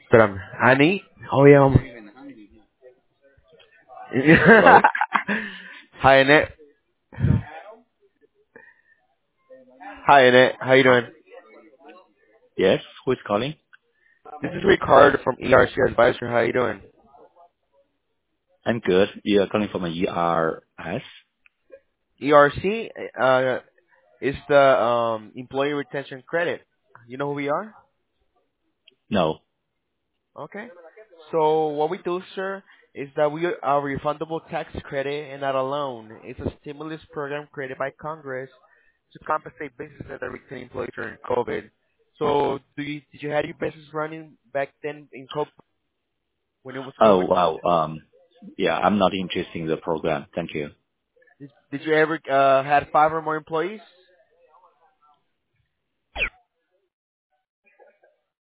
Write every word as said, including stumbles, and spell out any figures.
Espérame. Ani? Oh, yeah. um, Hello? Hi, Annette. Hi, Annette. How you doing? Yes, who is calling? This is Ricardo from E R C Advisor. How you doing? I'm good. You are calling from a E R S? E R C uh, is the um, Employee Retention Credit. You know who we are? No. Okay. So what we do, sir, is that we are a refundable tax credit and not a loan. It's a stimulus program created by Congress to compensate businesses that are retaining employees during COVID. So do you, did you have your business running back then in COVID when it was Oh, COVID? wow. Um, yeah, I'm not interested in the program. Thank you. Did, did you ever uh, had five or more employees?